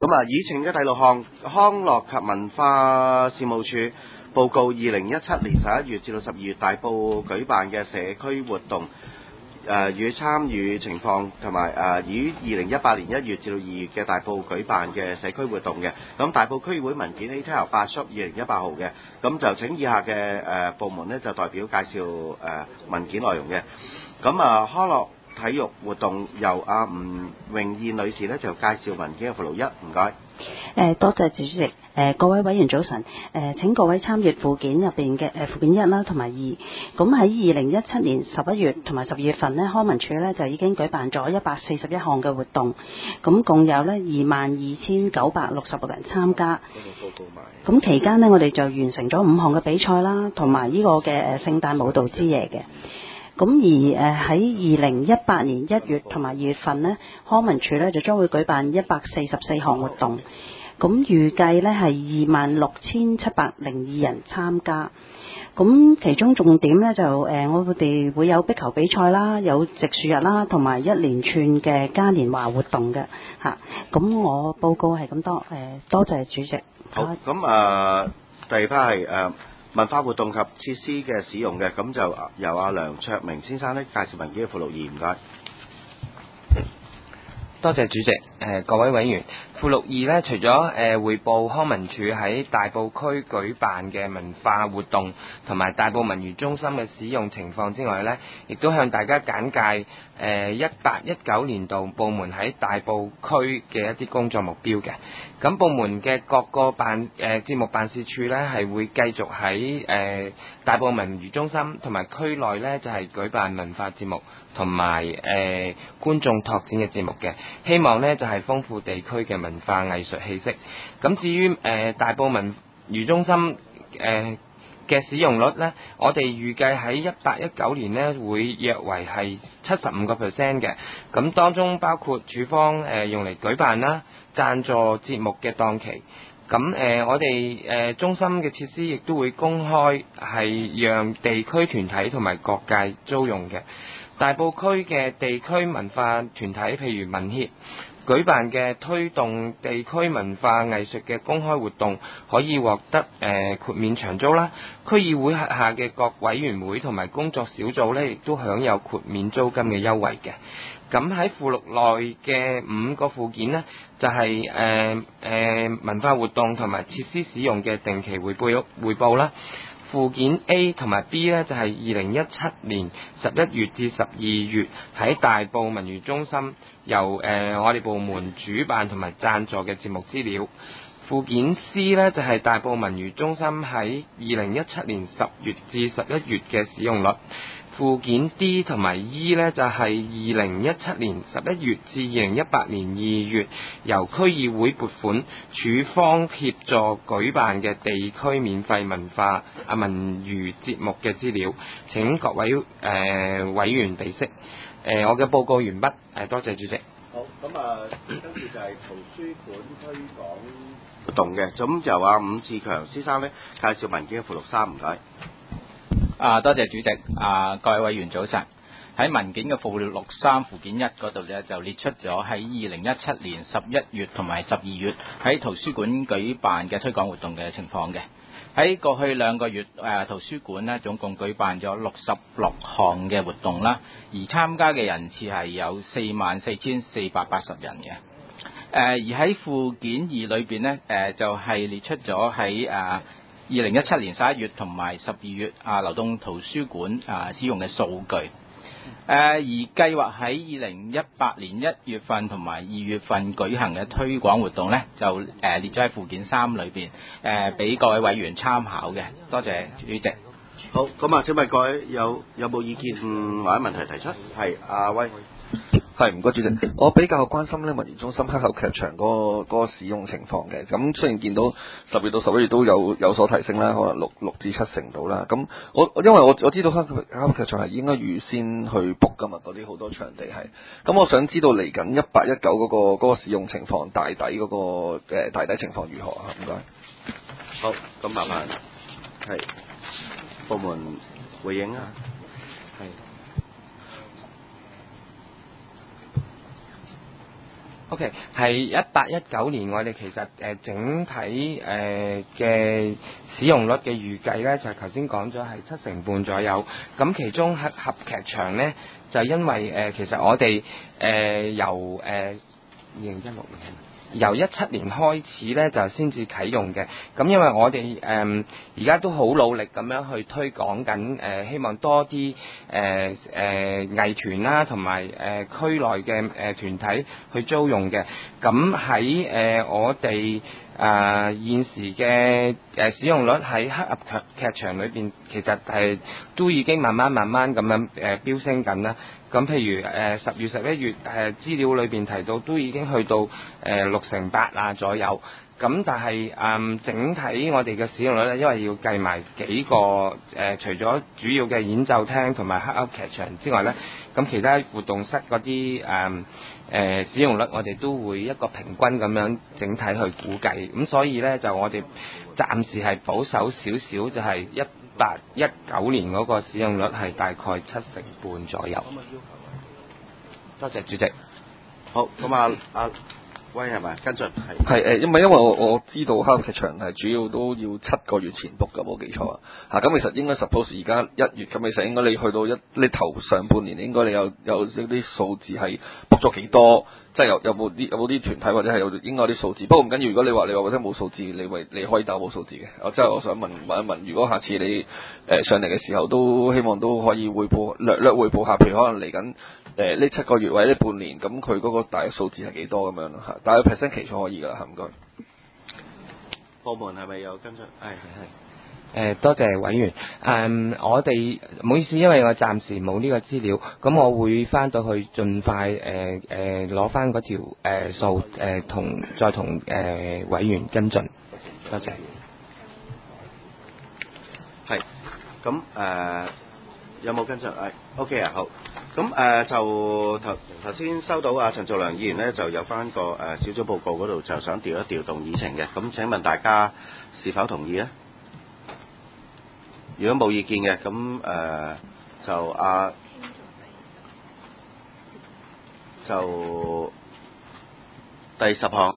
議程嘅第6項，康樂及文化事務處報告2017年11月至到12月大埔舉辦嘅社區活動與參與情況，同埋於2018年1月至到2月嘅大埔舉辦嘅社區活動嘅。咁大埔區議會文件 A-8 2018號嘅，咁就請以下嘅部門呢就代表介紹文件內容嘅。咁康樂體育活動由吳詠燕女士呢就介紹文件嘅附錄1，唔該。 多謝主席。各位委員早晨。請各位參閱附件入邊嘅附件1啦同埋2。咁喺2017年11月同埋12月份呢，康文署呢就已經舉辦咗141項嘅活動，咁共有呢22,966人參加。咁期間呢，我哋就完成咗5項嘅比賽啦，同埋呢個嘅聖誕舞蹈之夜嘅。咁而喺2018年1月同埋2月份呢，康文署呢就將會舉辦144項活動，咁預計呢係26,702人參加。咁其中重點呢，就我哋會有壁球比賽啦，有植樹日啦，同埋一連串嘅嘉年華活動嘅嚇。咁我報告係咁多，多謝主席。 好，咁第二 part 係文化活動及設施嘅使用嘅，咁就由梁卓明先生呢介紹文件嘅附錄2，唔該。 多謝主席。各位委員，附錄2呢，除咗匯報康文署喺大埔區舉辦嘅文化活動同埋大埔文娛中心嘅使用情況之外呢，亦都向大家簡介18-19年度部門喺大埔區嘅一啲工作目標嘅。咁部門嘅各個節目辦事處呢，係會繼續喺大埔文娛中心同埋區內呢，就係舉辦文化節目同埋觀眾拓展嘅節目嘅，希望呢，就係豐富地區嘅文化藝術氣息。咁至於大埔文娛中心嘅使用率呢，我哋預計喺18-19年呢會約為係75%嘅。咁當中包括處方用嚟舉辦啦、贊助節目嘅檔期。咁我哋中心嘅設施亦都會公開係讓地區團體同埋各界租用嘅。大埔區嘅地區文化團體，譬如文協舉辦嘅推動地區文化藝術嘅公開活動，可以獲得豁免長租啦。區議會轄下嘅各委員會同埋工作小組呢，亦都享有豁免租金嘅優惠嘅。咁喺附錄內嘅5個附件呢，就係文化活動同埋設施使用嘅定期匯報啦。附件 A 同埋 B 呢，就係2017年11月至12月喺大埔文娛中心由我哋部門主辦同埋贊助嘅節目資料。附件 C 呢，就係大埔文娛中心喺2017年10月至11月嘅使用率。附件 D 同埋 E 呢，就係2017年11月至2018年2月由區議會撥款署方協助舉辦嘅地區免費文娛節目嘅資料。請各位委員備悉。我嘅報告完畢。多謝主席。 好，咁跟住就係圖書館推廣活動嘅，咁由伍志強先生呢介紹文件嘅附錄3，唔該。 多謝主席。各位委員早晨。喺文件嘅附錄3附件1嗰度呢，就列出咗喺2017年11月同埋12月喺圖書館舉辦嘅推廣活動嘅情況嘅。喺過去2個月，圖書館呢總共舉辦咗66項嘅活動啦，而參加嘅人次係有44,480人嘅。而喺附件2裏邊呢，就係列出咗喺2017年11月同埋12月流動圖書館使用嘅數據。而計劃喺2018年1月份同埋2月份舉行嘅推廣活動呢，就列咗喺附件3裏邊，俾各位委員參考嘅。多謝主席。 好，咁請問各位有冇意見或者問題提出？係阿威。 係，唔該主席。我比較關心咧文娛中心黑盒劇場嗰個使用情況嘅。咁雖然見到10月到11月都有所提升啦，可能6至7成度啦。咁因為我知道黑盒劇場係應該預先去 book 㗎嘛，嗰啲好多場地係。咁我想知道嚟緊18-19嗰個使用情況，大抵情況如何啊？唔該。 好，咁麻煩係部門回應啊。係。 OK， 係18-19年我哋其實整體嘅使用率嘅預計咧，就係頭先講咗係7成半左右。咁其中合劇場咧，就因為其實我哋由2016年。由17年開始咧，就先至啟用嘅。咁因為我哋而家都好努力咁樣去推廣緊，希望多啲藝團啦，同埋區內嘅團體去租用嘅。咁喺我哋現時嘅使用率喺黑盒劇場裏邊，其實係都已經慢慢咁樣飆升緊啦。咁譬如10月11月資料裏邊提到都已經去到6成8左右。咁但係整體我哋嘅使用率咧，因為要計埋幾個除咗主要嘅演奏廳同埋黑盒劇場之外咧，咁其他活動室嗰啲使用率，我哋都會一個平均咁樣整體去估計。咁所以咧就我哋暫時係保守少少，就係18-19年嗰個使用率係大概7成半左右。多謝主席。 好，咁威係咪跟進係因為我知道黑盒劇場係主要都要7個月前 book 㗎，冇記錯啊。咁其實應該 suppose 而家1月咁，其實應該你去到你頭上半年應該你有啲數字係 book 咗幾多，即係有冇啲團體或者係應該有啲數字。不過唔緊要，如果你話或者冇數字，你可以答冇數字嘅。我想問一問，如果下次你上嚟嘅時候，都希望都可以匯報略匯報下，譬如可能嚟緊呢7個月或者呢半年，咁佢嗰個大約數字係幾多咁樣咯嚇？大約 percent 期數可以㗎啦，唔該。 部門係咪有跟進？係。 多謝委員。我哋唔好意思，因為我暫時冇呢個資料，咁我會翻到去盡快攞翻嗰條數再同委員跟進。多謝。 係。咁有冇跟進？OK 啊，好。咁就頭先收到陳兆良議員咧，就有翻個小組報告嗰度，就想調動議程嘅。咁請問大家是否同意咧？如果冇意見嘅，咁就第10項